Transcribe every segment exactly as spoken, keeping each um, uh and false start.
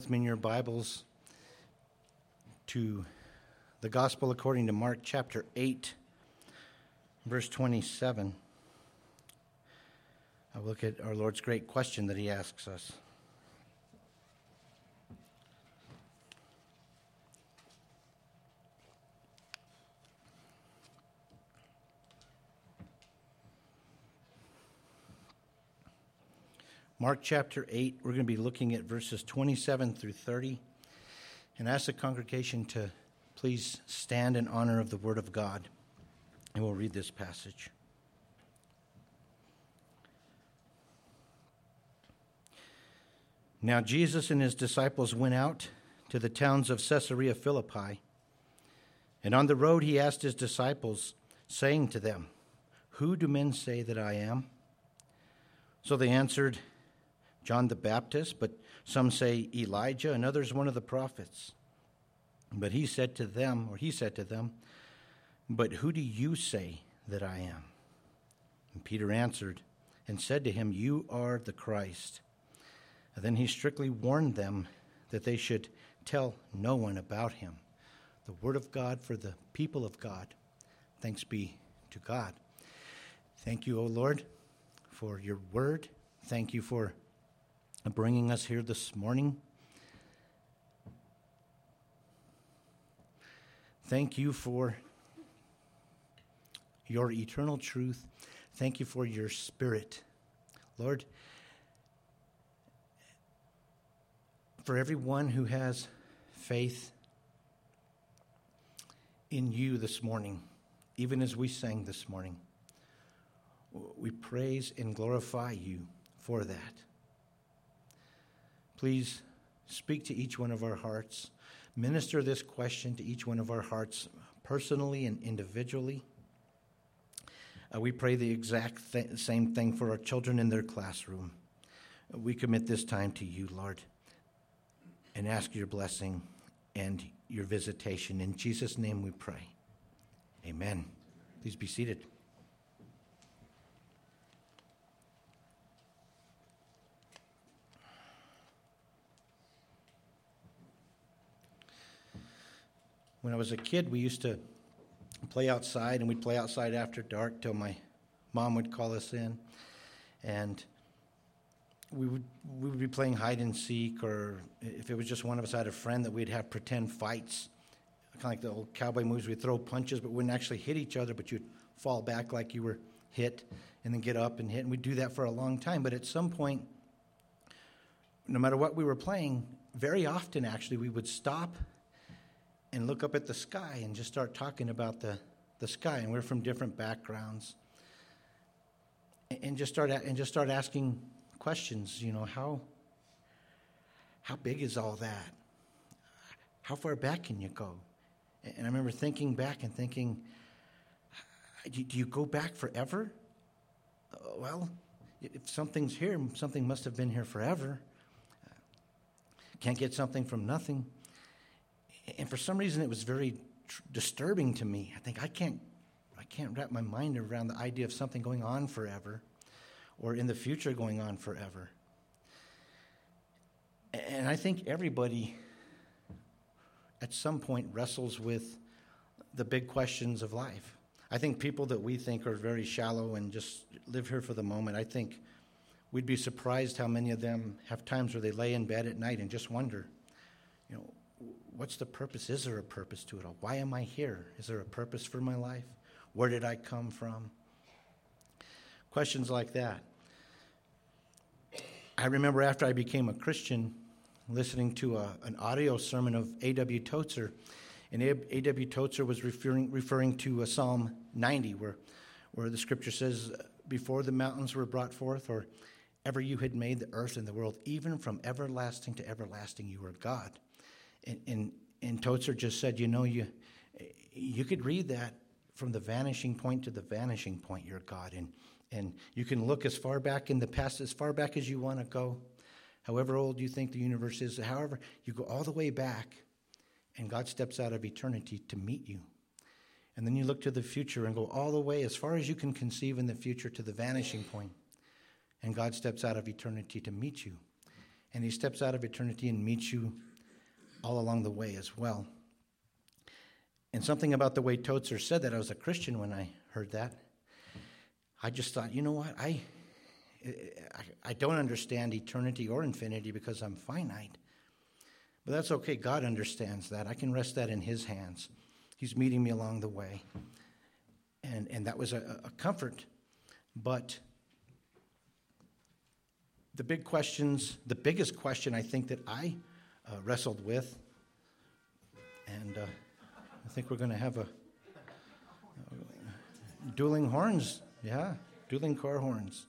With me in your Bibles to the Gospel according to Mark chapter eight, verse twenty-seven. I'll look at our Lord's great question that he asks us. Mark chapter eight, we're going to be looking at verses twenty-seven through thirty, and ask the congregation to please stand in honor of the Word of God, and we'll read this passage. Now Jesus and his disciples went out to the towns of Caesarea Philippi, and on the road he asked his disciples, saying to them, "Who do men say that I am?" So they answered, "John the Baptist, but some say Elijah, and others one of the prophets." But he said to them, or he said to them, "But who do you say that I am?" And Peter answered and said to him, "You are the Christ." And then he strictly warned them that they should tell no one about him. The word of God for the people of God. Thanks be to God. Thank you, O Lord, for your word. Thank you for bringing us here this morning. Thank you for your eternal truth. Thank you for your Spirit. Lord, for everyone who has faith in you this morning, even as we sang this morning, we praise and glorify you for that. Please speak to each one of our hearts. Minister this question to each one of our hearts personally and individually. Uh, we pray the exact th- same thing for our children in their classroom. Uh, we commit this time to you, Lord, and ask your blessing and your visitation. In Jesus' name we pray. Amen. Please be seated. When I was a kid, we used to play outside, and we'd play outside after dark till my mom would call us in. And we would we would be playing hide and seek, or if it was just one of us, I had a friend that we'd have pretend fights, kind of like the old cowboy movies. We'd throw punches, but we wouldn't actually hit each other, but you'd fall back like you were hit and then get up and hit. And we'd do that for a long time. But at some point, no matter what we were playing, very often actually we would stop and look up at the sky and just start talking about the, the sky. And we're from different backgrounds. And just start and just start asking questions, you know, how how big is all that? How far back can you go? And I remember thinking back and thinking, do you go back forever? Uh, well, if something's here, something must have been here forever. Can't get something from nothing. And for some reason, it was very tr- disturbing to me. I think I can't, I can't wrap my mind around the idea of something going on forever, or in the future going on forever. And I think everybody, at some point, wrestles with the big questions of life. I think people that we think are very shallow and just live here for the moment, I think we'd be surprised how many of them have times where they lay in bed at night and just wonder, you know, what's the purpose? Is there a purpose to it all? Why am I here? Is there a purpose for my life? Where did I come from? Questions like that. I remember after I became a Christian, listening to a, an audio sermon of A W Tozer, and A W Tozer was referring referring to a Psalm ninety, where where the scripture says, "Before the mountains were brought forth, or ever you had made the earth and the world, even from everlasting to everlasting, you are God." And, and, and Tozer just said, you know, you you could read that from the vanishing point to the vanishing point, you're God. And, and you can look as far back in the past, as far back as you want to go, however old you think the universe is, however, you go all the way back, and God steps out of eternity to meet you. And then you look to the future and go all the way as far as you can conceive in the future to the vanishing point, and God steps out of eternity to meet you. And he steps out of eternity and meets you all along the way as well. And something about the way Tozer said that, I was a Christian when I heard that. I just thought, you know what, I, I, I don't understand eternity or infinity because I'm finite. But that's okay, God understands that. I can rest that in his hands. He's meeting me along the way. And, and that was a, a comfort. But the big questions, the biggest question I think that I uh, wrestled with, and uh, I think we're going to have a uh, dueling horns. Yeah, dueling car horns.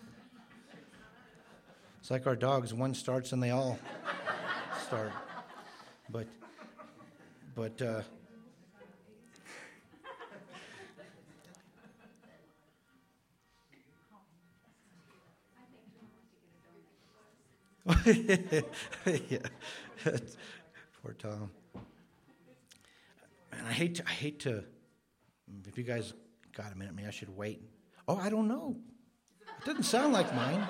It's like our dogs. One starts and they all start. But, but, uh, yeah. Poor Tom. And I hate to, I hate to, if you guys got a minute, maybe I should wait. Oh, I don't know. It doesn't sound like mine.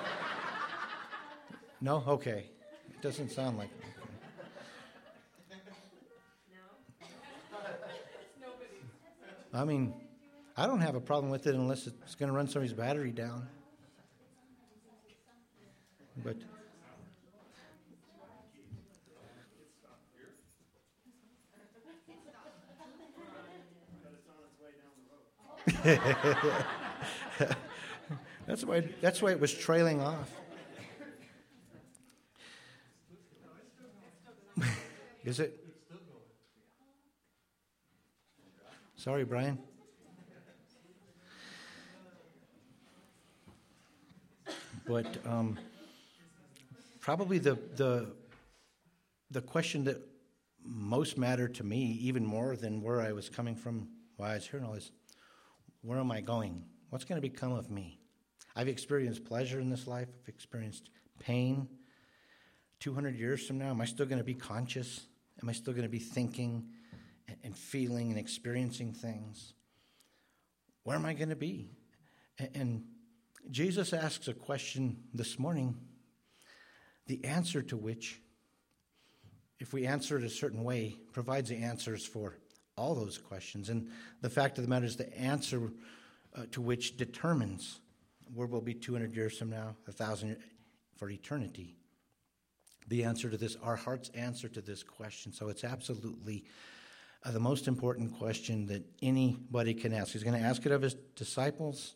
No? Okay. It doesn't sound like mine. I mean, I don't have a problem with it unless it's going to run somebody's battery down. But that's why that's why it was trailing off. Is it? Sorry, Brian. But um, probably the the the question that most mattered to me, even more than where I was coming from, why I was here and all this, where am I going? What's going to become of me? I've experienced pleasure in this life. I've experienced pain. two hundred years from now, am I still going to be conscious? Am I still going to be thinking and, and feeling and experiencing things? Where am I going to be? And, and Jesus asks a question this morning, the answer to which, if we answer it a certain way, provides the answers for all those questions. And the fact of the matter is the answer uh, to which determines where we'll be two hundred years from now, one thousand years, for eternity. The answer to this, our heart's answer to this question. So it's absolutely uh, the most important question that anybody can ask. He's going to ask it of his disciples,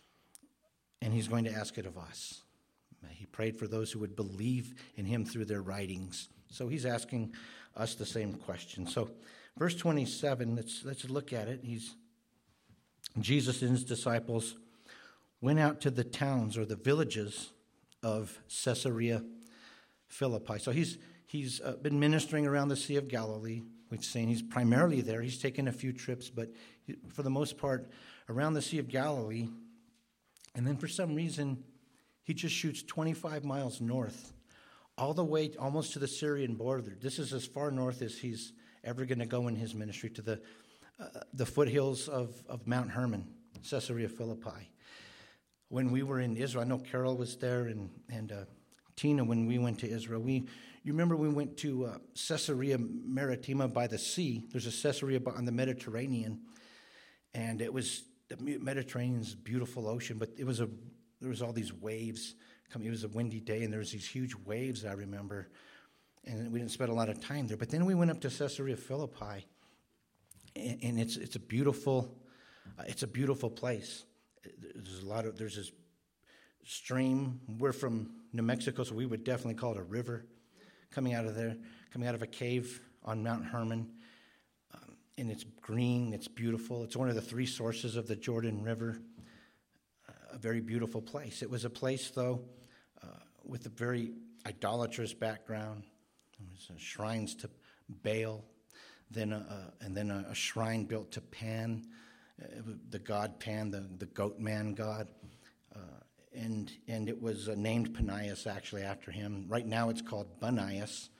and he's going to ask it of us. He prayed for those who would believe in him through their writings. So he's asking us the same question. So verse twenty-seven, let's, let's look at it. He's Jesus and his disciples went out to the towns or the villages of Caesarea Philippi. So he's he's uh, been ministering around the Sea of Galilee. We've seen he's primarily there. He's taken a few trips, but he, for the most part, around the Sea of Galilee. And then for some reason, he just shoots twenty-five miles north, all the way almost to the Syrian border. This is as far north as he's ever going to go in his ministry, to the uh, the foothills of, of Mount Hermon, Caesarea Philippi. When we were in Israel, I know Carol was there, and and uh, Tina, when we went to Israel, we you remember we went to uh, Caesarea Maritima by the sea. There's a Caesarea on the Mediterranean, and it was the Mediterranean's beautiful ocean, but it was a there was all these waves coming. It was a windy day, and there was these huge waves, I remember, and we didn't spend a lot of time there. But then we went up to Caesarea Philippi, and, and it's it's a beautiful uh, it's a beautiful place. There's a lot of there's this stream. We're from New Mexico, so we would definitely call it a river coming out of there, coming out of a cave on Mount Hermon. Um, and it's green, it's beautiful. It's one of the three sources of the Jordan River. Uh, a very beautiful place. It was a place, though, uh, with a very idolatrous background. There was uh, shrines to Baal, then a, a, and then a, a shrine built to Pan, uh, the god Pan, the, the goat man god. Uh, and and it was uh, named Panias, actually, after him. Right now it's called Banias.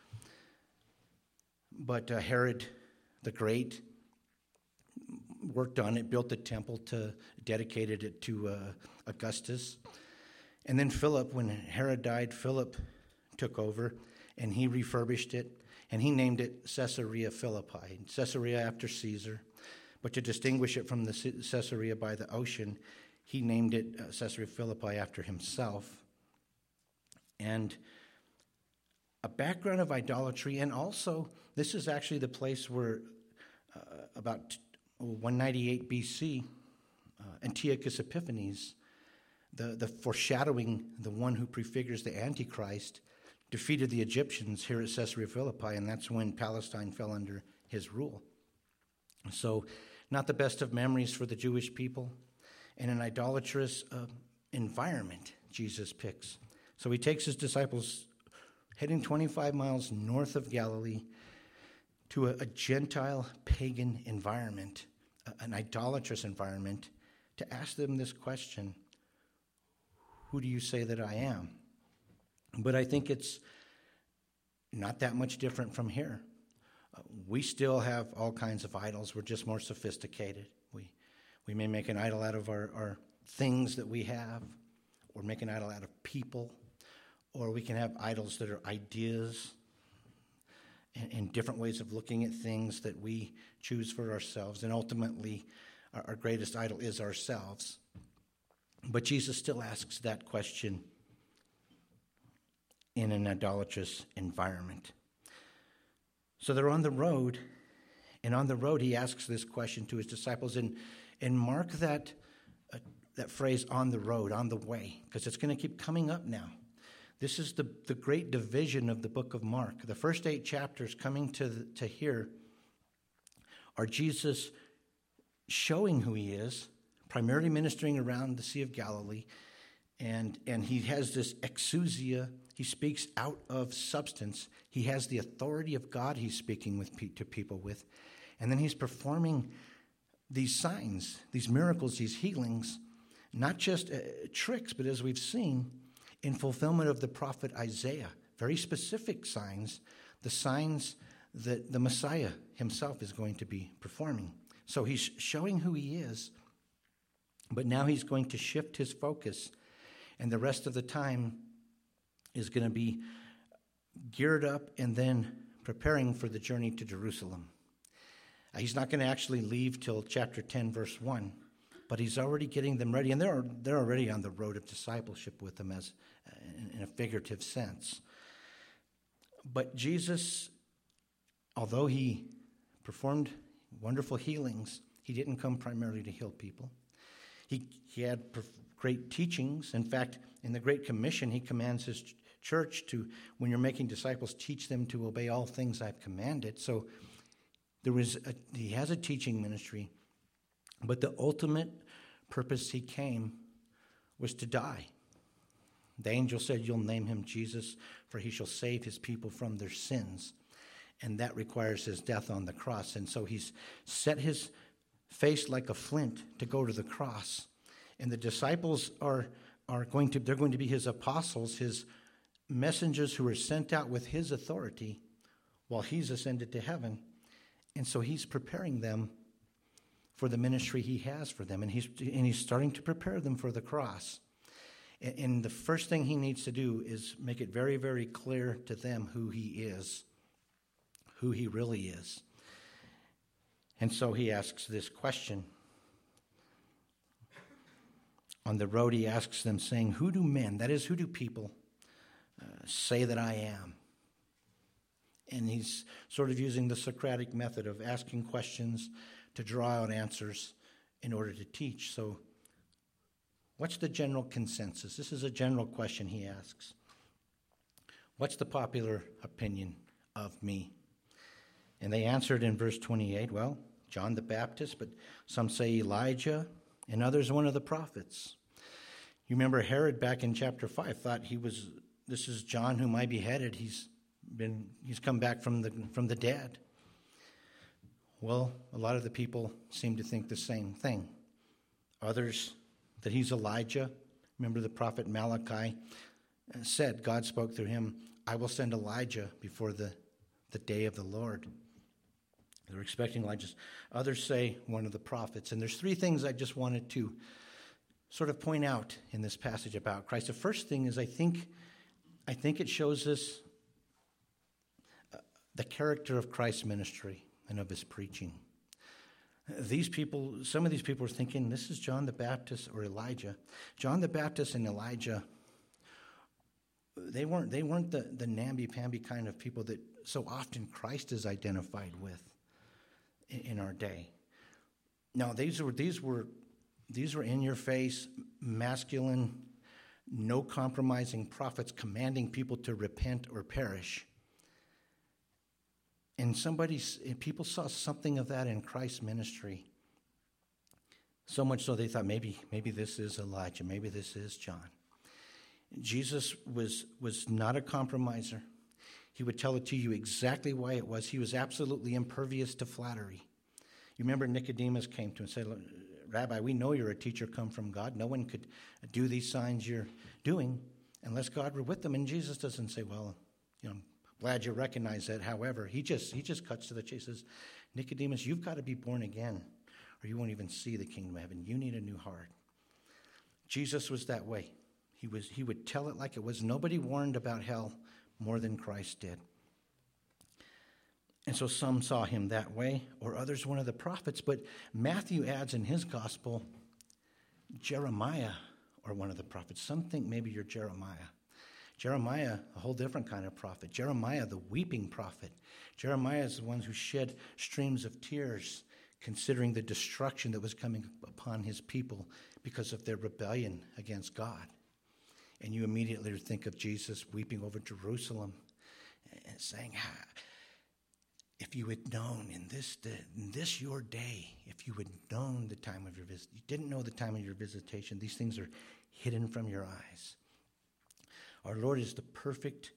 But uh, Herod the Great worked on it, built the temple, to dedicated it to uh, Augustus. And then Philip, when Herod died, Philip took over, and he refurbished it, and he named it Caesarea Philippi, Caesarea after Caesar. But to distinguish it from the Caesarea by the ocean, he named it uh, Caesarea Philippi after himself. And a background of idolatry, and also this is actually the place where uh, about one ninety-eight B C, uh, Antiochus Epiphanes, the, the foreshadowing, the one who prefigures the Antichrist, defeated the Egyptians here at Caesarea Philippi, and that's when Palestine fell under his rule. So, not the best of memories for the Jewish people, and an idolatrous uh, environment Jesus picks. So he takes his disciples heading twenty-five miles north of Galilee to a, a Gentile pagan environment, a, an idolatrous environment, to ask them this question: who do you say that I am? But I think it's not that much different from here. Uh, we still have all kinds of idols. We're just more sophisticated. We we may make an idol out of our, our things that we have, or make an idol out of people, or we can have idols that are ideas and, and different ways of looking at things that we choose for ourselves. And ultimately, our, our greatest idol is ourselves. But Jesus still asks that question in an idolatrous environment. So they're on the road, and on the road he asks this question to his disciples. And, and mark that, uh, that phrase, on the road, on the way, because it's going to keep coming up now. This is the, the great division of the book of Mark. The first eight chapters coming to, the, to here are Jesus showing who he is, primarily ministering around the Sea of Galilee, and, and he has this exousia. He speaks out of substance. He has the authority of God he's speaking with to people with. And then he's performing these signs, these miracles, these healings, not just uh, tricks, but as we've seen, in fulfillment of the prophet Isaiah, very specific signs, the signs that the Messiah himself is going to be performing. So he's showing who he is, but now he's going to shift his focus, and the rest of the time is going to be geared up and then preparing for the journey to Jerusalem. Uh, he's not going to actually leave till chapter ten, verse one, but he's already getting them ready, and they're they're already on the road of discipleship with them, as uh, in, in a figurative sense. But Jesus, although he performed wonderful healings, he didn't come primarily to heal people. He he had great teachings. In fact, in the Great Commission, he commands his ch- church to, when you're making disciples, teach them to obey all things I've commanded. So there was a, he has a teaching ministry, but the ultimate purpose he came was to die. The angel said, "You'll name him Jesus, for he shall save his people from their sins." And that requires his death on the cross. And so he's set his face like a flint to go to the cross. And the disciples are, are going to, they're going to be his apostles, his messengers who are sent out with his authority while he's ascended to heaven. And so he's preparing them for the ministry he has for them. And he's, and he's starting to prepare them for the cross. And, and the first thing he needs to do is make it very, very clear to them who he is, who he really is. And so he asks this question. On the road, he asks them, saying, "Who do men," that is, who do people, uh, say that I am? And he's sort of using the Socratic method of asking questions to draw out answers in order to teach. So what's the general consensus? This is a general question he asks. What's the popular opinion of me? And they answered in verse twenty-eight, well, John the Baptist, but some say Elijah, and others one of the prophets. You remember Herod back in chapter five thought he was, this is John whom I beheaded. He's been, he's come back from the from the dead. Well, a lot of the people seem to think the same thing. Others that he's Elijah. Remember the prophet Malachi said, God spoke through him, "I will send Elijah before the, the day of the Lord." They're expecting Elijah. Others say one of the prophets. And there's three things I just wanted to sort of point out in this passage about Christ. The first thing is I think I think it shows us uh, the character of Christ's ministry and of his preaching. These people, some of these people were thinking, this is John the Baptist or Elijah. John the Baptist and Elijah, they weren't they weren't the, the namby-pamby kind of people that so often Christ is identified with in, in our day. Now, these were these were these were in-your-face, masculine, no compromising prophets commanding people to repent or perish. And somebody, people saw something of that in Christ's ministry. So much so they thought maybe, maybe this is Elijah, maybe this is John. Jesus was, was not a compromiser. He would tell it to you exactly why it was. He was absolutely impervious to flattery. You remember Nicodemus came to him and said, Rabbi, we know you're a teacher come from God. No one could do these signs you're doing unless God were with them. And Jesus doesn't say, well, you know, glad you recognize that. However, he just he just cuts to the chase. Says, Nicodemus, you've got to be born again, or you won't even see the kingdom of heaven. You need a new heart. Jesus was that way. He was he would tell it like it was. Nobody warned about hell more than Christ did. And so some saw him that way, or others one of the prophets. But Matthew adds in his gospel, Jeremiah, or one of the prophets. Some think maybe you're Jeremiah. Jeremiah, a whole different kind of prophet. Jeremiah, the weeping prophet. Jeremiah is the one who shed streams of tears, considering the destruction that was coming upon his people because of their rebellion against God. And you immediately think of Jesus weeping over Jerusalem and saying, if you had known in this in this your day, if you had known the time of your visit, you didn't know the time of your visitation, these things are hidden from your eyes. Our Lord is the perfect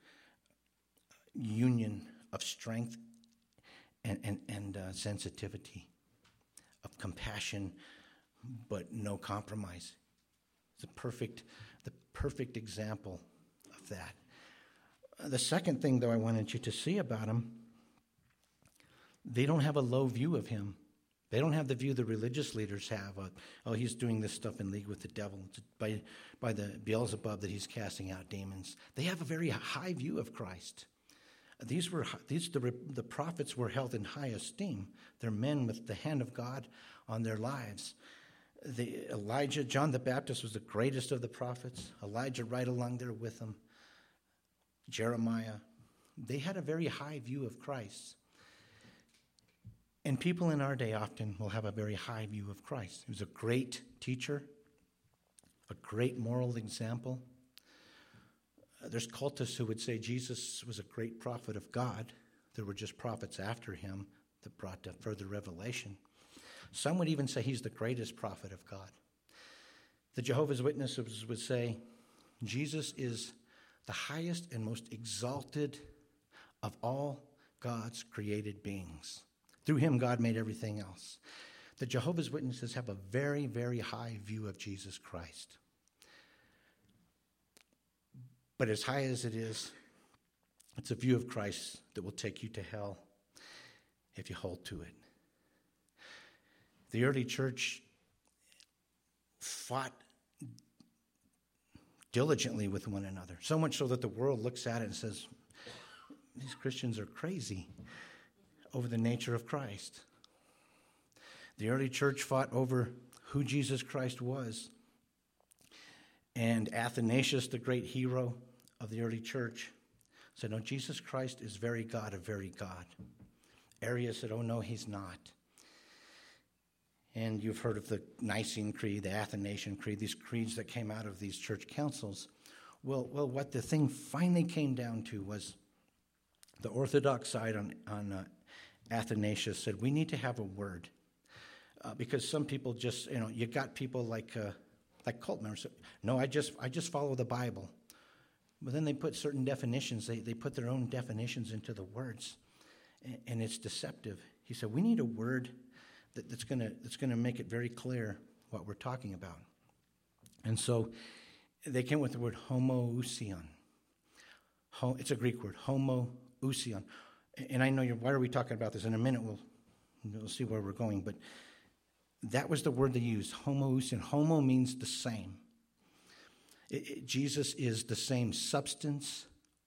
union of strength and, and, and uh, sensitivity, of compassion, but no compromise. It's a perfect, the perfect example of that. Uh, the second thing, though, I wanted you to see about him, they don't have a low view of him. They don't have the view the religious leaders have. Uh, oh, he's doing this stuff in league with the devil. It's by, by the Beelzebub that he's casting out demons. They have a very high view of Christ. These were these the, the prophets were held in high esteem. They're men with the hand of God on their lives. The, Elijah, John the Baptist was the greatest of the prophets. Elijah right along there with him. Jeremiah. They had a very high view of Christ. And people in our day often will have a very high view of Christ. He was a great teacher, a great moral example. Uh, there's cultists who would say Jesus was a great prophet of God. There were just prophets after him that brought to further revelation. Some would even say he's the greatest prophet of God. The Jehovah's Witnesses would say Jesus is the highest and most exalted of all God's created beings. Through him, God made everything else. The Jehovah's Witnesses have a very, very high view of Jesus Christ. But as high as it is, it's a view of Christ that will take you to hell if you hold to it. The early church fought diligently with one another, so much so that the world looks at it and says, these Christians are crazy over the nature of Christ. The early church fought over who Jesus Christ was. And Athanasius, the great hero of the early church, said, no, Jesus Christ is very God of very God. Arius said, oh, no, he's not. And you've heard of the Nicene Creed, the Athanasian Creed, these creeds that came out of these church councils. Well, well, what the thing finally came down to was the Orthodox side on, on uh, Athanasius said, we need to have a word. Uh, because some people just, you know, you got people like uh, like cult members. No, I just I just follow the Bible. But then they put certain definitions. They, they put their own definitions into the words. And, and it's deceptive. He said, we need a word that, that's going to that's gonna make it very clear what we're talking about. And so they came with the word homoousion. Ho, it's a Greek word, homoousion. And I know you're, why are we talking about this? In a minute, we'll, we'll see where we're going. But that was the word they used, homoousion. Homo means the same. It, it, Jesus is the same substance,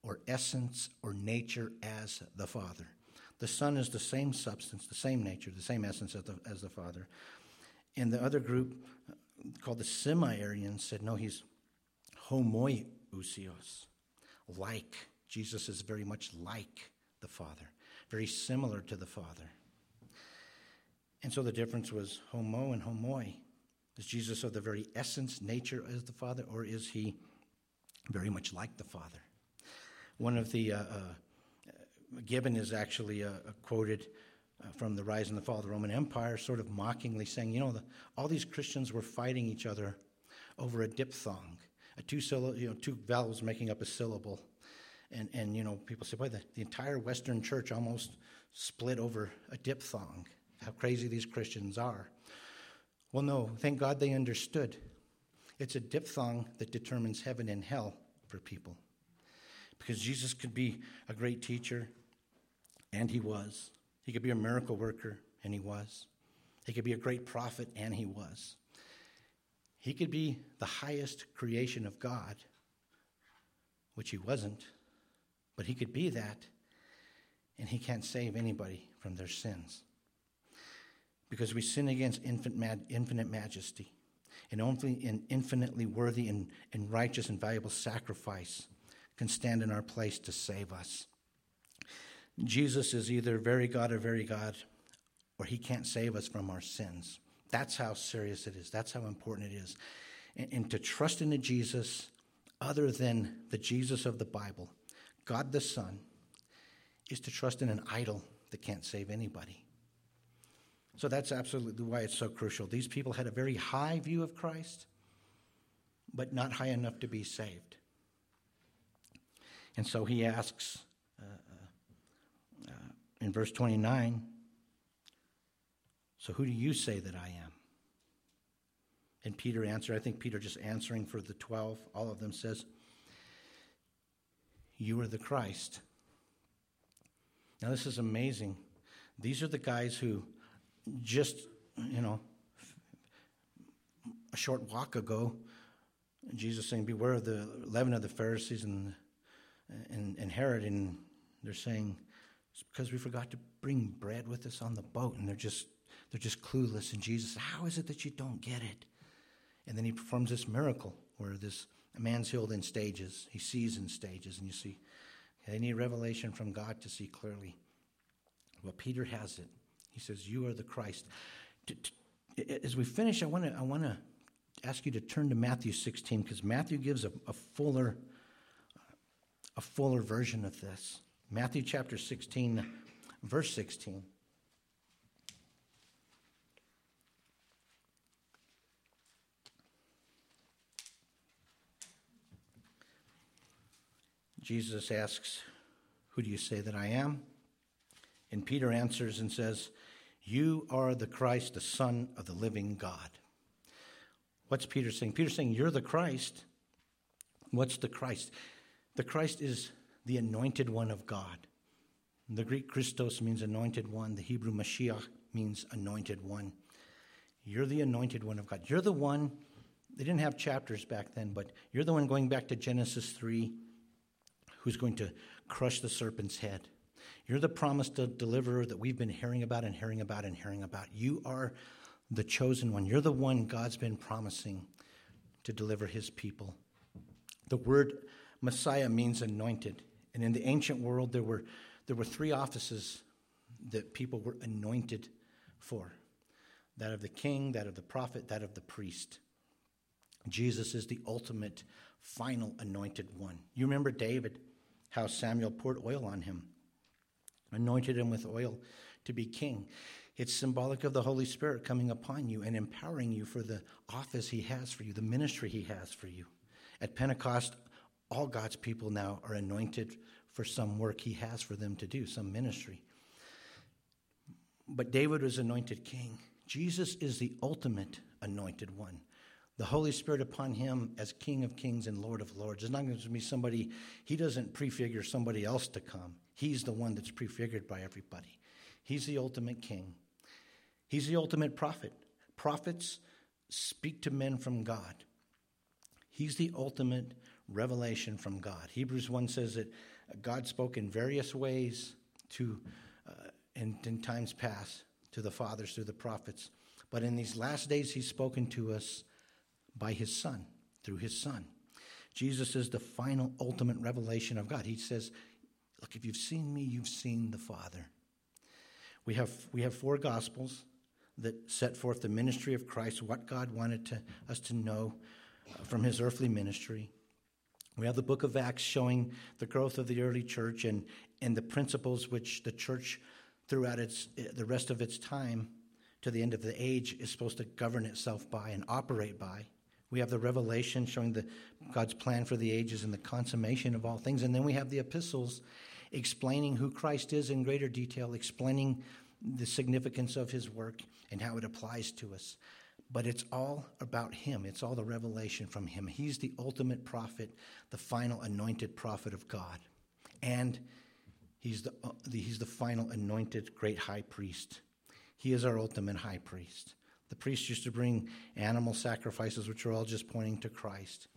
or essence or nature as the Father. The Son is the same substance, the same nature, the same essence as the, as the Father. And the other group, called the Semi-Arians, said, no, he's homoousios, like. Jesus is very much like the Father, very similar to the Father. And so the difference was homo and homoi. Is Jesus of the very essence, nature as the Father, or is he very much like the Father? One of the, uh, uh, Gibbon is actually uh, quoted uh, from The Rise and the Fall of the Roman Empire, sort of mockingly saying, you know, the, all these Christians were fighting each other over a diphthong, a two, syllable, you know, two vowels making up a syllable. And, and you know, people say, boy, the, the entire Western church almost split over a diphthong. How crazy these Christians are. Well, no, thank God they understood. It's a diphthong that determines heaven and hell for people. Because Jesus could be a great teacher, and he was. He could be a miracle worker, and he was. He could be a great prophet, and he was. He could be the highest creation of God, which he wasn't. But he could be that, and he can't save anybody from their sins. Because we sin against infinite, infinite majesty, and only an infinitely worthy and, and righteous and valuable sacrifice can stand in our place to save us. Jesus is either very God or very God, or he can't save us from our sins. That's how serious it is. That's how important it is. And, and to trust in a Jesus other than the Jesus of the Bible, God the Son, is to trust in an idol that can't save anybody. So that's absolutely why it's so crucial. These people had a very high view of Christ, but not high enough to be saved. And so he asks uh, uh, in verse twenty-nine, so who do you say that I am? And Peter answered, I think Peter just answering for the twelve, all of them says, you are the Christ. Now this is amazing. These are the guys who just, you know, a short walk ago, Jesus saying, beware of the leaven of the Pharisees and, and, and Herod. And they're saying, it's because we forgot to bring bread with us on the boat. And they're just, they're just clueless. And Jesus, how is it that you don't get it? And then he performs this miracle where this a man's healed in stages. He sees in stages. And you see, they need revelation from God to see clearly. Well, Peter has it. He says, you are the Christ. As we finish, I want to I want to ask you to turn to Matthew sixteen, because Matthew gives a, a fuller a fuller version of this. Matthew chapter sixteen, verse sixteen. Jesus asks, who do you say that I am? And Peter answers and says, you are the Christ, the Son of the living God. What's Peter saying? Peter's saying, you're the Christ. What's the Christ? The Christ is the anointed one of God. The Greek Christos means anointed one. The Hebrew Mashiach means anointed one. You're the anointed one of God. You're the one, they didn't have chapters back then, but you're the one going back to Genesis three, who's going to crush the serpent's head. You're the promised deliverer that we've been hearing about and hearing about and hearing about. You are the chosen one. You're the one God's been promising to deliver his people. The word Messiah means anointed. And in the ancient world, there were, there were three offices that people were anointed for. That of the king, that of the prophet, that of the priest. Jesus is the ultimate, final anointed one. You remember David, how Samuel poured oil on him, anointed him with oil to be king. It's symbolic of the Holy Spirit coming upon you and empowering you for the office he has for you, the ministry he has for you. At Pentecost, all God's people now are anointed for some work he has for them to do, some ministry. But David was anointed king. Jesus is the ultimate anointed one. The Holy Spirit upon him as King of Kings and Lord of Lords. It's not going to be somebody, he doesn't prefigure somebody else to come. He's the one that's prefigured by everybody. He's the ultimate king. He's the ultimate prophet. Prophets speak to men from God. He's the ultimate revelation from God. Hebrews one says that God spoke in various ways to, uh, in, in times past, to the fathers through the prophets. But in these last days, he's spoken to us by his Son, through his Son. Jesus is the final, ultimate revelation of God. He says, look, if you've seen me, you've seen the Father. We have, we have four Gospels that set forth the ministry of Christ, what God wanted to, us to know uh, from his earthly ministry. We have the book of Acts showing the growth of the early church and, and the principles which the church throughout its the rest of its time to the end of the age is supposed to govern itself by and operate by. We have the Revelation showing the God's plan for the ages and the consummation of all things. And then we have the epistles explaining who Christ is in greater detail, explaining the significance of his work and how it applies to us. But it's all about him. It's all the revelation from him. He's the ultimate prophet, the final anointed prophet of God. And he's the, uh, the, he's the final anointed great high priest. He is our ultimate high priest. The priests used to bring animal sacrifices, which are all just pointing to Christ.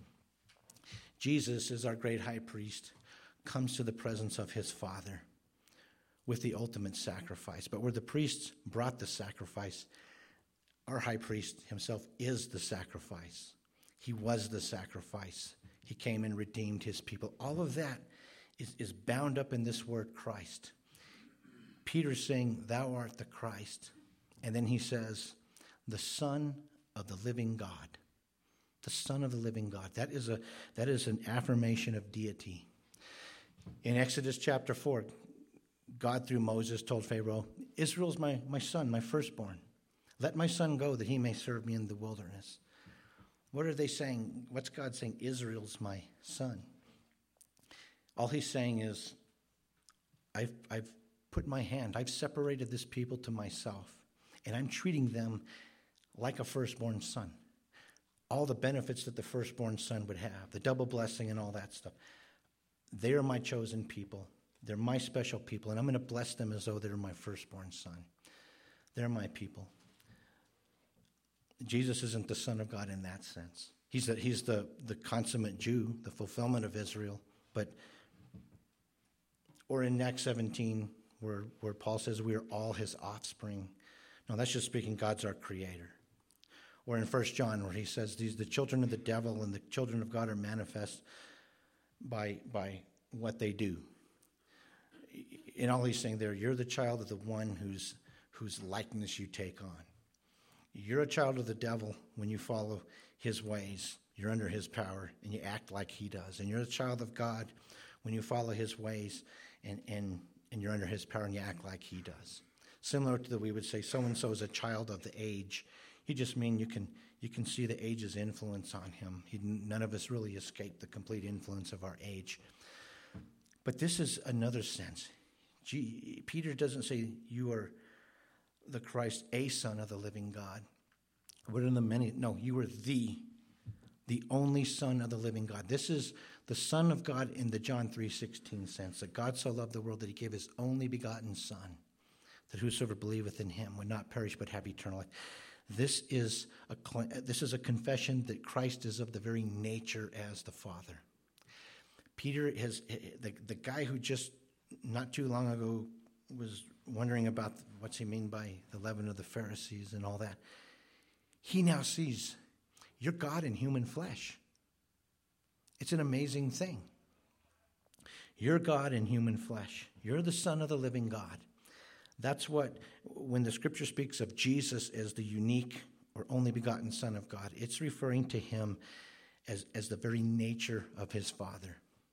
Jesus is our great high priest, comes to the presence of his Father with the ultimate sacrifice. But where the priests brought the sacrifice, our high priest himself is the sacrifice. He was the sacrifice. He came and redeemed his people. All of that is, is bound up in this word Christ. Peter's saying, thou art the Christ. And then he says, the Son of the living God. The Son of the living God. That is a that is an affirmation of deity. In Exodus chapter four, God through Moses told Pharaoh, Israel's my, my son, my firstborn. Let my son go that he may serve me in the wilderness. What are they saying? What's God saying? Israel's my son. All he's saying is, I've, I've put my hand, I've separated this people to myself, and I'm treating them like a firstborn son. All the benefits that the firstborn son would have, the double blessing and all that stuff. They are my chosen people. They're my special people, and I'm going to bless them as though they're my firstborn son. They're my people. Jesus isn't the Son of God in that sense. He's the, he's the, the consummate Jew, the fulfillment of Israel. But, or in Acts seventeen, where, where Paul says we are all his offspring. No, that's just speaking God's our creator. Or in First John, where he says these the children of the devil and the children of God are manifest by, by what they do. And all he's saying there, you're the child of the one whose, whose likeness you take on. You're a child of the devil when you follow his ways. You're under his power, and you act like he does. And you're a child of God when you follow his ways, and, and, and you're under his power, and you act like he does. Similar to that, we would say so-and-so is a child of the age. He just means you can you can see the age's influence on him. He, none of us really escape the complete influence of our age. But this is another sense. Gee, Peter doesn't say you are the Christ, a son of the living God. What are the many? No, you are the, the only son of the living God. This is the Son of God in the John three sixteen sense, that God so loved the world that he gave his only begotten Son, that whosoever believeth in him would not perish but have eternal life. This is a this is a confession that Christ is of the very nature as the Father. Peter has the, the guy who just not too long ago was wondering about what's he mean by the leaven of the Pharisees and all that. He now sees you're God in human flesh. It's an amazing thing. You're God in human flesh. You're the Son of the living God. That's what, when the scripture speaks of Jesus as the unique or only begotten Son of God, it's referring to him as, as the very nature of his Father.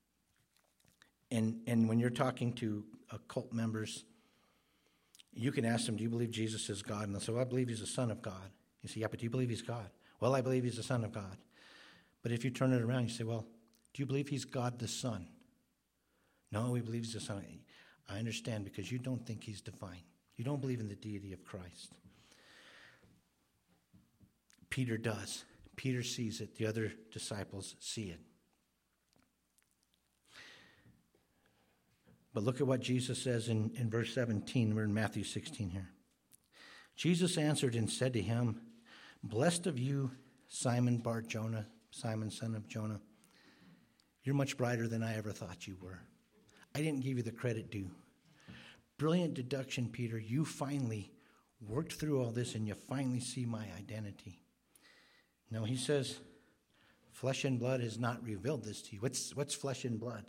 And, and when you're talking to uh, cult members, you can ask them, do you believe Jesus is God? And they'll say, well, I believe he's the Son of God. You say, yeah, but do you believe he's God? Well, I believe he's the Son of God. But if you turn it around, you say, well, do you believe he's God the Son? No, we believe he's the Son. I understand, because you don't think he's divine. You don't believe in the deity of Christ. Peter does. Peter sees it. The other disciples see it. But look at what Jesus says in, in verse seventeen. We're in Matthew sixteen here. Jesus answered and said to him, blessed of you, Simon Bar-Jonah, Simon, son of Jonah. You're much brighter than I ever thought you were. I didn't give you the credit due. Brilliant deduction, Peter. You finally worked through all this and you finally see my identity. No, he says, flesh and blood has not revealed this to you. What's what's flesh and blood?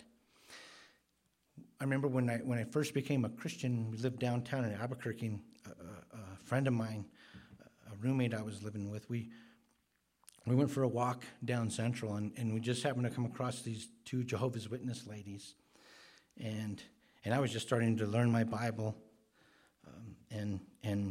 I remember when I when I first became a Christian, we lived downtown in Albuquerque, and a, a, a friend of mine, a roommate I was living with, we we went for a walk down Central, and, and we just happened to come across these two Jehovah's Witness ladies. And and I was just starting to learn my Bible, um, and and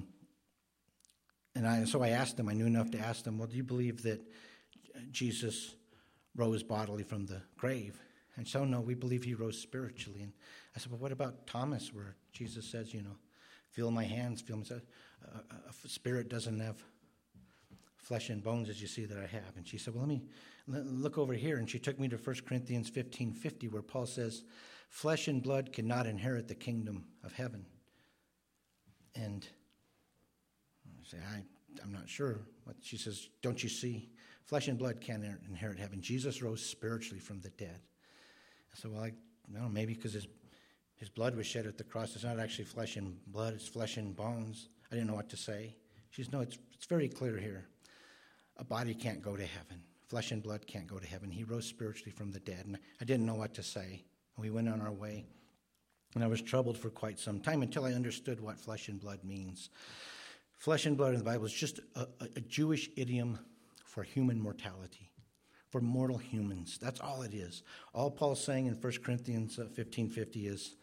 and I so I asked them. I knew enough to ask them, well, do you believe that Jesus rose bodily from the grave? And so, no, we believe he rose spiritually. And I said, well, what about Thomas, where Jesus says, you know, feel my hands, feel my... Uh, a spirit doesn't have flesh and bones as you see that I have. And she said, well, let me look over here. And she took me to First Corinthians fifteen fifty, where Paul says, flesh and blood cannot inherit the kingdom of heaven. And I say, I, I'm not sure. What she says, don't you see? Flesh and blood can't inherit heaven. Jesus rose spiritually from the dead. I said, well, I don't know, maybe because his, his blood was shed at the cross. It's not actually flesh and blood, it's flesh and bones. I didn't know what to say. She says, no, it's, it's very clear here. A body can't go to heaven. Flesh and blood can't go to heaven. He rose spiritually from the dead. And I didn't know what to say. And we went on our way. And I was troubled for quite some time until I understood what flesh and blood means. Flesh and blood in the Bible is just a, a, a Jewish idiom for human mortality, for mortal humans. That's all it is. All Paul's saying in First Corinthians fifteen fifty is,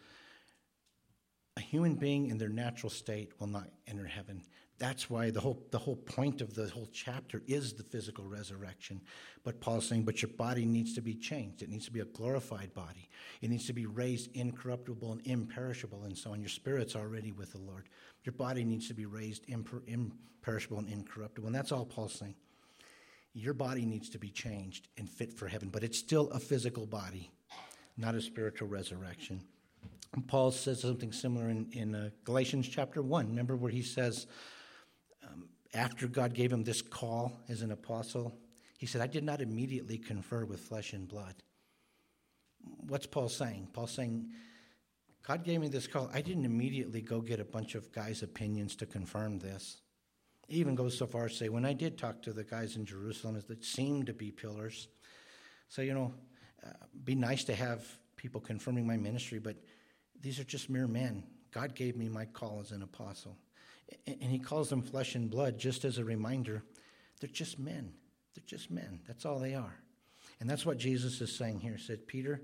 a human being in their natural state will not enter heaven. That's why the whole the whole point of the whole chapter is the physical resurrection. But Paul's saying, but your body needs to be changed. It needs to be a glorified body. It needs to be raised incorruptible and imperishable and so on. Your spirit's already with the Lord. Your body needs to be raised imper- imperishable and incorruptible. And that's all Paul's saying. Your body needs to be changed and fit for heaven, but it's still a physical body, not a spiritual resurrection. And Paul says something similar in, in uh, Galatians chapter one. Remember where he says, um, after God gave him this call as an apostle, he said, I did not immediately confer with flesh and blood. What's Paul saying? Paul's saying, God gave me this call. I didn't immediately go get a bunch of guys' opinions to confirm this. He even goes so far as to say, when I did talk to the guys in Jerusalem that seemed to be pillars, so, you know, uh, be nice to have people confirming my ministry, but these are just mere men. God gave me my call as an apostle. And he calls them flesh and blood just as a reminder. They're just men. They're just men. That's all they are. And that's what Jesus is saying here. He said, Peter,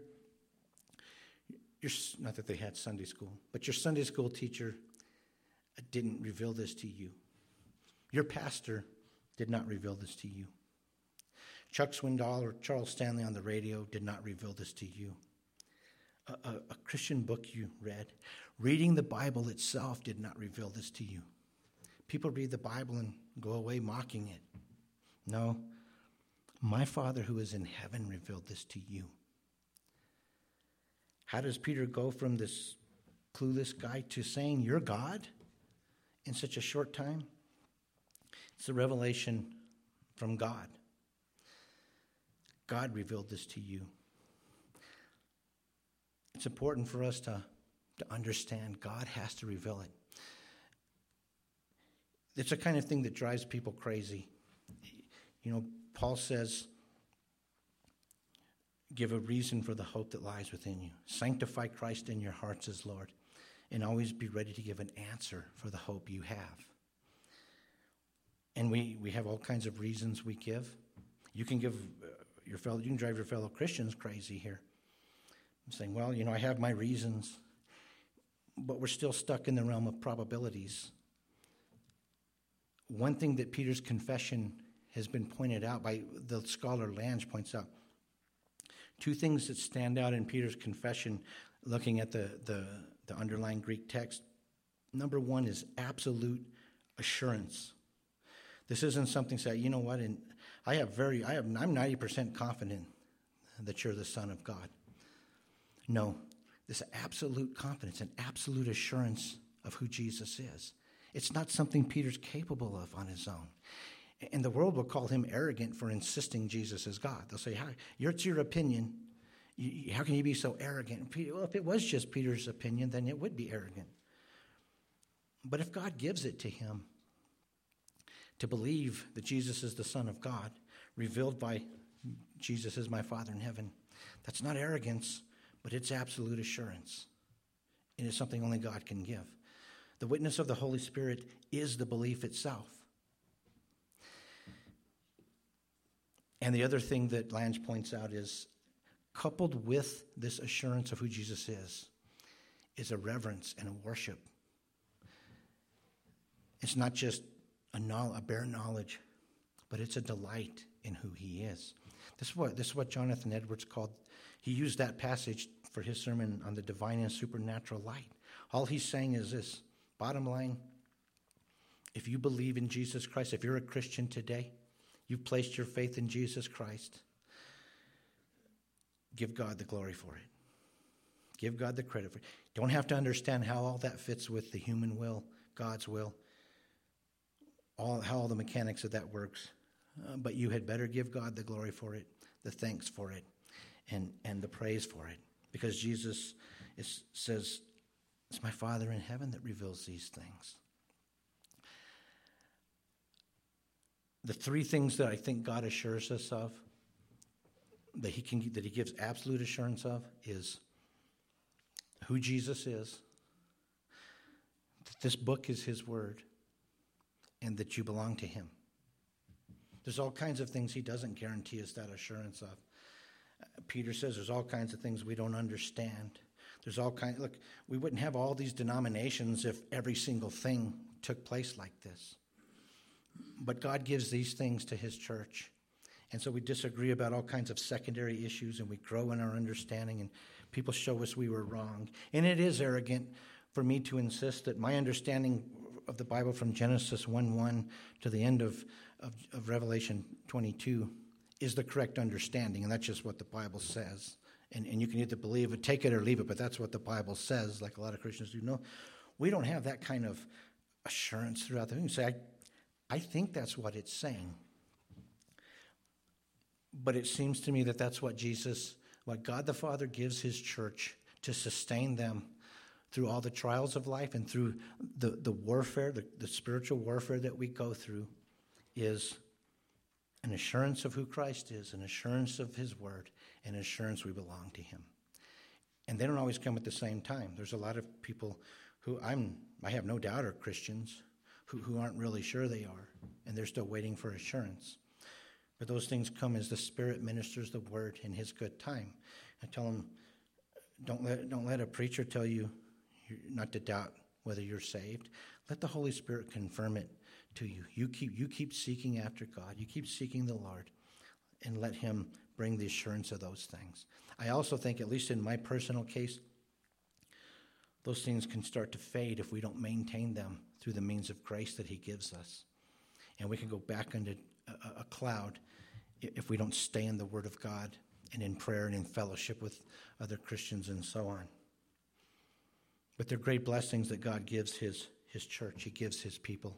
you're, not that they had Sunday school, but your Sunday school teacher didn't reveal this to you. Your pastor did not reveal this to you. Chuck Swindoll or Charles Stanley on the radio did not reveal this to you. A, a, a Christian book you read, reading the Bible itself did not reveal this to you. People read the Bible and go away mocking it. No, my Father who is in heaven revealed this to you. How does Peter go from this clueless guy to saying, you're God in such a short time? It's a revelation from God. God revealed this to you. It's important for us to, to understand God has to reveal it. It's the kind of thing that drives people crazy. You know, Paul says, give a reason for the hope that lies within you. Sanctify Christ in your hearts as Lord, and always be ready to give an answer for the hope you have. And we, we have all kinds of reasons we give. You can give uh, your fellow, you can drive your fellow Christians crazy here. I'm saying, well, you know, I have my reasons, but we're still stuck in the realm of probabilities. One thing that Peter's confession has been pointed out by the scholar Lange points out, two things that stand out in Peter's confession, looking at the, the, the underlying Greek text. Number one is absolute assurance. This isn't something say, you know what, and I have very, I have, I'm ninety percent confident that you're the Son of God. No, this absolute confidence, an absolute assurance of who Jesus is. It's not something Peter's capable of on his own. And the world will call him arrogant for insisting Jesus is God. They'll say, hi, it's your opinion. You, how can you be so arrogant? Peter, well, if it was just Peter's opinion, then it would be arrogant. But if God gives it to him to believe that Jesus is the Son of God, revealed by Jesus as my Father in heaven, that's not arrogance, but it's absolute assurance. It is something only God can give. The witness of the Holy Spirit is the belief itself. And the other thing that Lange points out is, coupled with this assurance of who Jesus is, is a reverence and a worship. It's not just a, knowl- a bare knowledge, but it's a delight in who he is. This is what this is what Jonathan Edwards called, he used that passage for his sermon on the divine and supernatural light. All he's saying is this, bottom line, if you believe in Jesus Christ, if you're a Christian today, you've placed your faith in Jesus Christ, give God the glory for it. Give God the credit for it. Don't have to understand how all that fits with the human will, God's will, all how all the mechanics of that works. Uh, but you had better give God the glory for it, the thanks for it, and, and the praise for it. Because Jesus is, says, it's my Father in heaven that reveals these things. The three things that I think God assures us of, that he can that he gives absolute assurance of, is who Jesus is, that this book is his word, and that you belong to him. There's all kinds of things he doesn't guarantee us that assurance of. Uh, Peter says there's all kinds of things we don't understand. There's all kinds. Look, we wouldn't have all these denominations if every single thing took place like this. But God gives these things to his church. And so we disagree about all kinds of secondary issues, and we grow in our understanding, and people show us we were wrong. And it is arrogant for me to insist that my understanding of the Bible from Genesis one one to the end of, of, of Revelation twenty-two is the correct understanding, and that's just what the Bible says. And, and you can either believe it, take it, or leave it, but that's what the Bible says, like a lot of Christians do. No, we don't have that kind of assurance throughout the thing. You say, I, I think that's what it's saying. But it seems to me that that's what Jesus, what God the Father gives his church to sustain them through all the trials of life and through the, the warfare, the, the spiritual warfare that we go through, is an assurance of who Christ is, an assurance of his word, an assurance we belong to him. And they don't always come at the same time. There's a lot of people who I'm, I have no doubt are Christians who, who aren't really sure they are, and they're still waiting for assurance. But those things come as the Spirit ministers the word in his good time. I tell them, don't let, don't let a preacher tell you not to doubt whether you're saved. Let the Holy Spirit confirm it to you. You keep, you keep seeking after God. You keep seeking the Lord, and let him bring the assurance of those things. I also think, at least in my personal case, those things can start to fade if we don't maintain them through the means of grace that he gives us. And we can go back into a, a cloud if we don't stay in the Word of God and in prayer and in fellowship with other Christians and so on. But they're great blessings that God gives his, his church. He gives his people.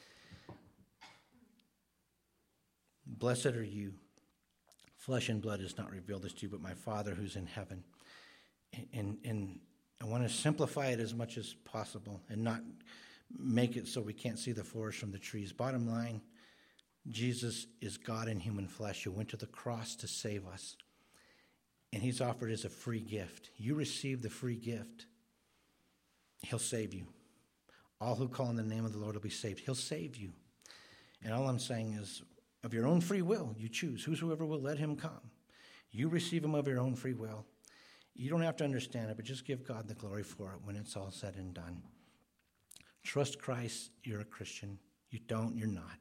Blessed are you. Flesh and blood has not revealed this to you, but my Father who's in heaven. And, and, and I want to simplify it as much as possible and not make it so we can't see the forest from the trees. Bottom line, Jesus is God in human flesh who went to the cross to save us. And he's offered as a free gift. You receive the free gift. He'll save you. All who call on the name of the Lord will be saved. He'll save you. And all I'm saying is, of your own free will, you choose. Whosoever will, let him come. You receive him of your own free will. You don't have to understand it, but just give God the glory for it when it's all said and done. Trust Christ, you're a Christian. You don't, you're not.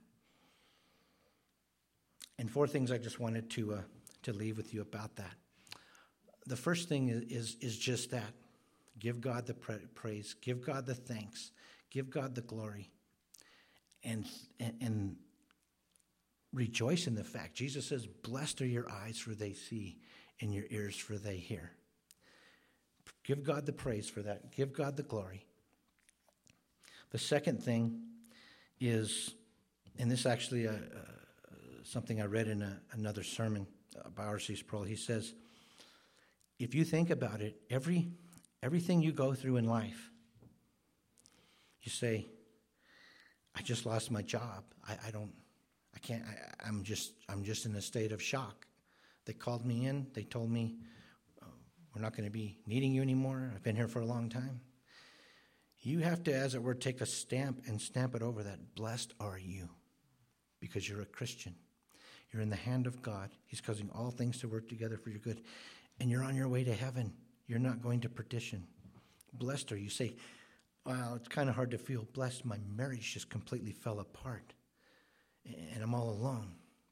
And four things I just wanted to uh, to leave with you about that. The first thing is, is, is just that. Give God the pra- praise. Give God the thanks. Give God the glory. And, and, and rejoice in the fact. Jesus says, blessed are your eyes for they see, and your ears for they hear. Give God the praise for that. Give God the glory. The second thing is, and this actually uh, uh, something I read in a, another sermon by R C Sproul. He says, if you think about it, every everything you go through in life, you say, I just lost my job. I, I don't, I can't, I, I'm just, I'm just in a state of shock. They called me in. They told me, oh, we're not going to be needing you anymore. I've been here for a long time. You have to, as it were, take a stamp and stamp it over that. Blessed are you, because you're a Christian. You're in the hand of God. He's causing all things to work together for your good. And you're on your way to heaven. You're not going to perdition. Blessed are you. Say, well, it's kind of hard to feel blessed. My marriage just completely fell apart, and I'm all alone.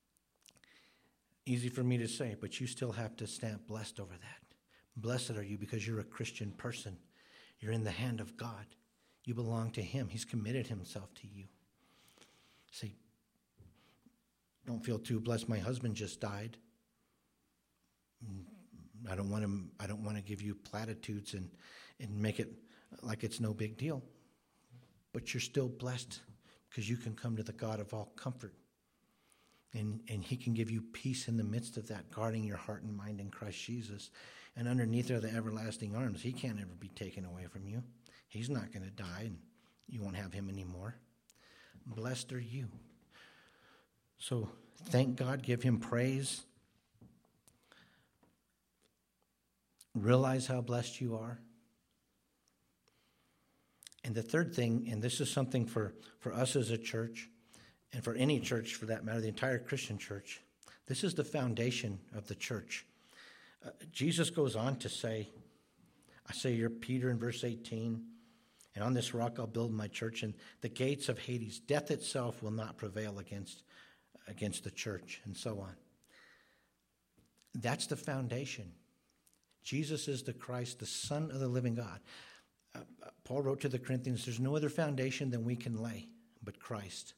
Easy for me to say, but you still have to stamp blessed over that. Blessed are you because you're a Christian person. You're in the hand of God. You belong to him. He's committed himself to you. Say, don't feel too blessed. My husband just died. I don't want to. I don't want to give you platitudes and, and make it like it's no big deal. But you're still blessed because you can come to the God of all comfort. And, and he can give you peace in the midst of that, guarding your heart and mind in Christ Jesus. And underneath are the everlasting arms. He can't ever be taken away from you. He's not going to die, and you won't have him anymore. Blessed are you. So thank God, give him praise. Realize how blessed you are. And the third thing, and this is something for, for us as a church, and for any church for that matter, the entire Christian church, this is the foundation of the church. Uh, Jesus goes on to say, I say you're Peter in verse eighteen, and on this rock I'll build my church, and the gates of Hades, death itself, will not prevail against, against the church, and so on. That's the foundation. Jesus is the Christ, the Son of the living God. Uh, Paul wrote to the Corinthians, there's no other foundation than we can lay but Christ.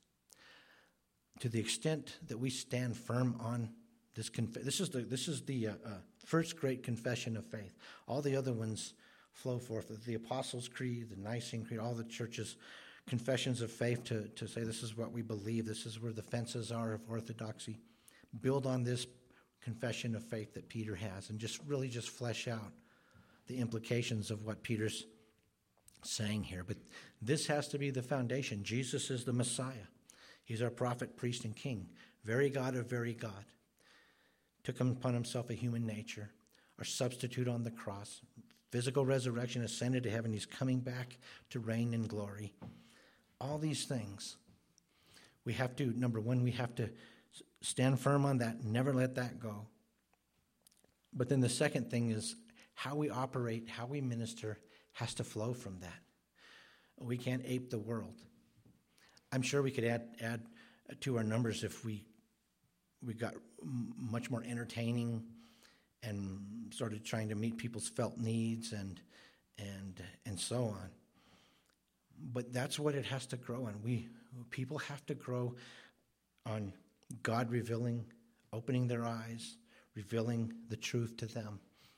To the extent that we stand firm on this, conf- this is the this is the uh, uh, first great confession of faith. All the other ones flow forth. The Apostles' Creed, the Nicene Creed, all the churches' confessions of faith to, to say this is what we believe, this is where the fences are of orthodoxy. Build on this confession of faith that Peter has and just really just flesh out the implications of what Peter's saying here. But this has to be the foundation. Jesus is the Messiah. He's our prophet, priest, and king. Very God of very God. Took upon himself a human nature. Our substitute on the cross. Physical resurrection, ascended to heaven. He's coming back to reign in glory. All these things. We have to, number one, we have to stand firm on that. Never let that go. But then the second thing is how we operate, how we minister has to flow from that. We can't ape the world. I'm sure we could add add to our numbers if we we got much more entertaining and started trying to meet people's felt needs and and and so on. But that's what it has to grow on. We people have to grow on God revealing, opening their eyes, revealing the truth to them.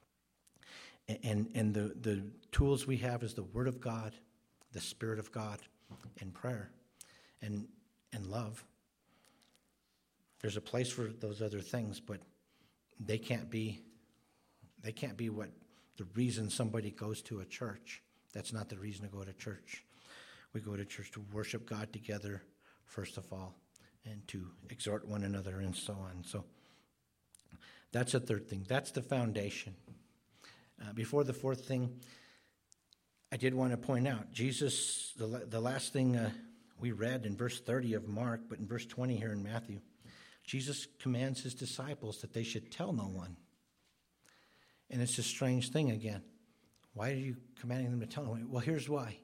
And and the, the tools we have is the Word of God, the Spirit of God, and prayer. And and love. There's a place for those other things, but they can't be they can't be what the reason somebody goes to a church. That's not the reason to go to church. We go to church to worship God together, first of all, and to exhort one another and so on. So that's a third thing. That's the foundation. Uh, before the fourth thing, I did want to point out, Jesus, the, the last thing uh, we read in verse thirty of Mark, but in verse twenty here in Matthew, Jesus commands his disciples that they should tell no one. And it's a strange thing again. Why are you commanding them to tell no one? Well, here's why.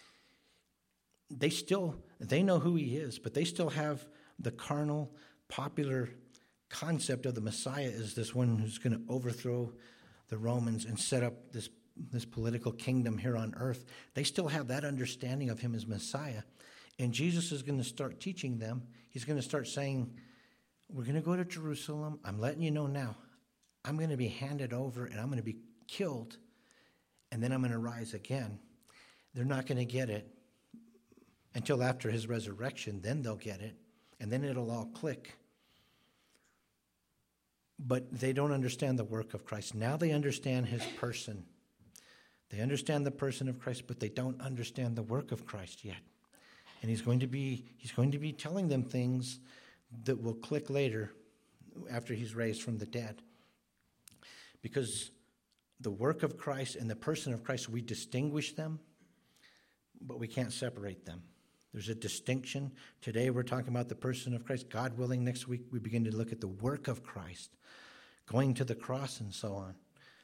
They still, they know who he is, but they still have the carnal, popular concept of the Messiah as this one who's going to overthrow the Romans and set up this, this political kingdom here on earth. They still have that understanding of him as Messiah. And Jesus is going to start teaching them. He's going to start saying, we're going to go to Jerusalem. I'm letting you know now. I'm going to be handed over and I'm going to be killed. And then I'm going to rise again. They're not going to get it until after his resurrection. Then they'll get it. And then it'll all click. but they don't understand the work of Christ. Now they understand his person. They understand the person of Christ, but they don't understand the work of Christ yet. And he's going to be he's going to be telling them things that will click later after he's raised from the dead. Because the work of Christ and the person of Christ, we distinguish them, but we can't separate them. There's a distinction. Today we're talking about the person of Christ. God willing, next week we begin to look at the work of Christ, going to the cross and so on.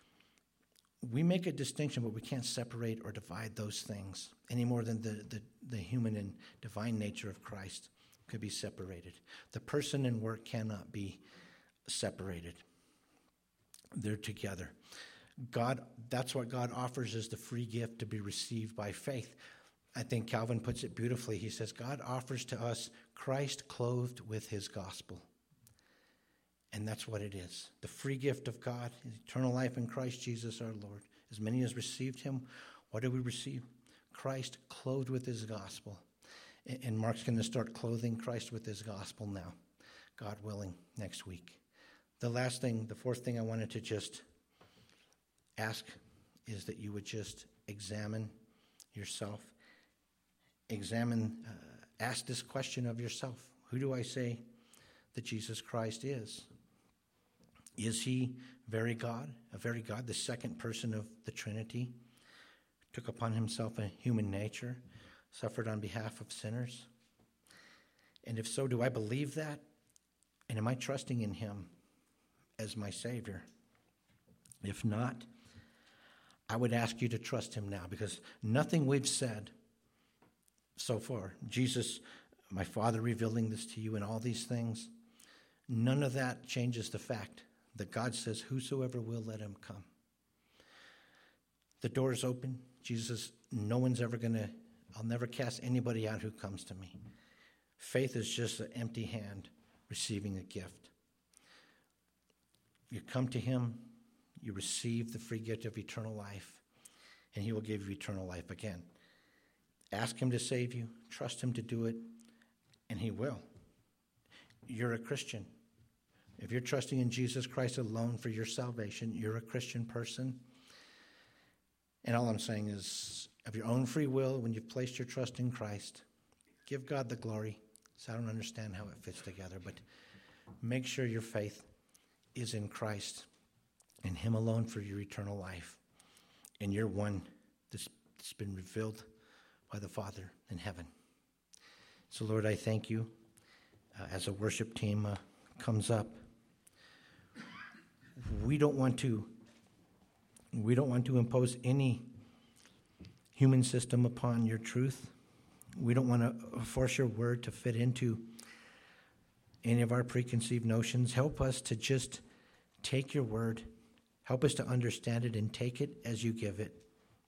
We make a distinction, but we can't separate or divide those things any more than the, the, the human and divine nature of Christ could be separated. The person and work cannot be separated. They're together. God, that's what God offers as the free gift to be received by faith. I think Calvin puts it beautifully. He says, God offers to us Christ clothed with his gospel. And that's what it is. The free gift of God, eternal life in Christ Jesus our Lord. As many as received him, what do we receive? Christ clothed with his gospel. And Mark's going to start clothing Christ with his gospel now, God willing, next week. The last thing, the fourth thing I wanted to just ask is that you would just examine yourself. Examine, uh, ask this question of yourself. Who do I say that Jesus Christ is? Is he very God, a very God, the second person of the Trinity, took upon himself a human nature, suffered on behalf of sinners? And if so, do I believe that? And am I trusting in him as my Savior? If not, I would ask you to trust him now, because nothing we've said so far, Jesus, my Father revealing this to you and all these things, none of that changes the fact that God says, whosoever will, let him come. The door is open. Jesus, no one's ever going to, I'll never cast anybody out who comes to me. Faith is just an empty hand receiving a gift. You come to him, you receive the free gift of eternal life, and he will give you eternal life again. Ask him to save you, trust him to do it, and he will. You're a Christian. If you're trusting in Jesus Christ alone for your salvation, you're a Christian person. And all I'm saying is, of your own free will, when you've placed your trust in Christ, give God the glory. So I don't understand how it fits together, but make sure your faith is in Christ and him alone for your eternal life. And you're one that's, that's been revealed by the Father in heaven. So, Lord, I thank you uh, as a worship team uh, comes up. We don't want to we don't want to impose any human system upon your truth. We don't want to force your word to fit into any of our preconceived notions. Help us to just take your word. Help us to understand it and take it as you give it.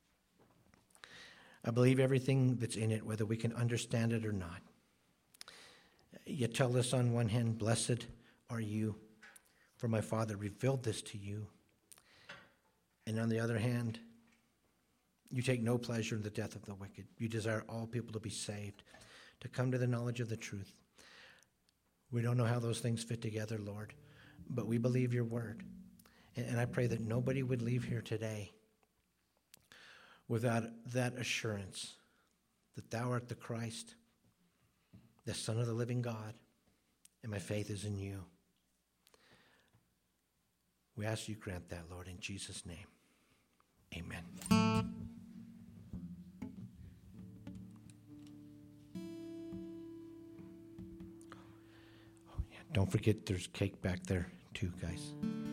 I believe everything that's in it, whether we can understand it or not. You tell us on one hand, blessed are you, for my Father revealed this to you. And on the other hand, you take no pleasure in the death of the wicked. You desire all people to be saved, to come to the knowledge of the truth. We don't know how those things fit together, Lord, but we believe your word. And I pray that nobody would leave here today without that assurance that thou art the Christ, the Son of the living God, and my faith is in you. We ask you grant that, Lord, in Jesus' name. Amen. Oh, yeah. Don't forget there's cake back there too, guys.